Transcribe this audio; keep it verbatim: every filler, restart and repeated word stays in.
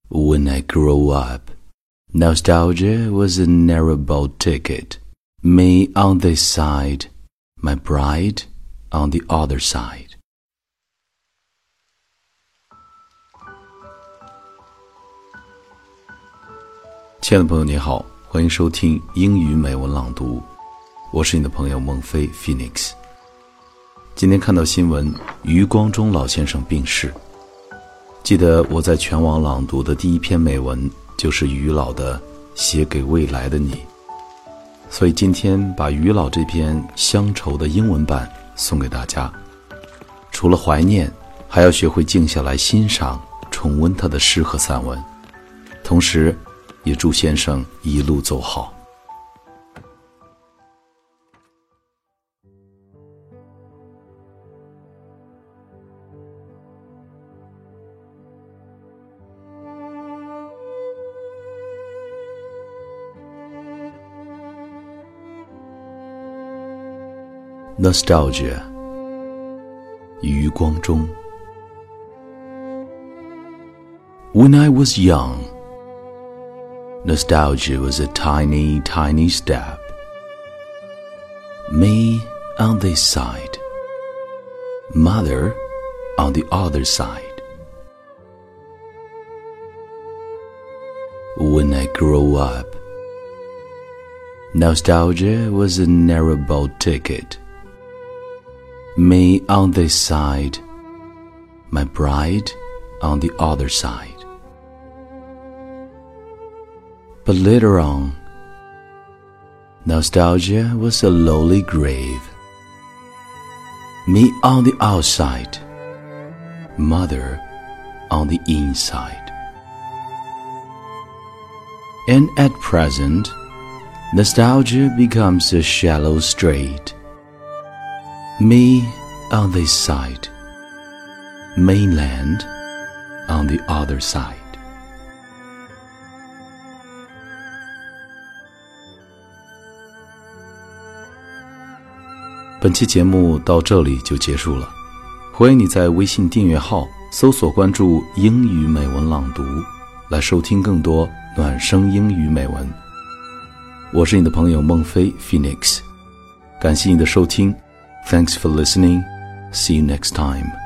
When I grew up, nostalgia was a narrow-boat ticket. Me on this side, my bride on the other side. 亲爱的朋友你好，欢迎收听英语美文朗读，我是你的朋友孟非 Phoenix。 今天看到新闻，余光中老先生病逝。记得我在全网朗读的第一篇美文就是余老的《写给未来的你》，所以今天把余老这篇乡愁的英文版送给大家。除了怀念，还要学会静下来欣赏重温他的诗和散文，同时也祝先生一路走好。Nostalgia 余光中。 When I was young, nostalgia was a tiny, tiny step. Me on this side, mother on the other side. When I grew up, nostalgia was a narrow-boat ticket. Me on this side, my bride on the other side. But later on, nostalgia was a lowly grave. Me on the outside, mother on the inside. And at present, nostalgia becomes a shallow strait. Me on this side, mainland on the other side. 本期节目到这里就结束了，欢迎你在微信订阅号搜索关注英语美文朗读，来收听更多暖声英语美文。我是你的朋友孟非 Phoenix， 感谢你的收听。Thanks for listening. See you next time.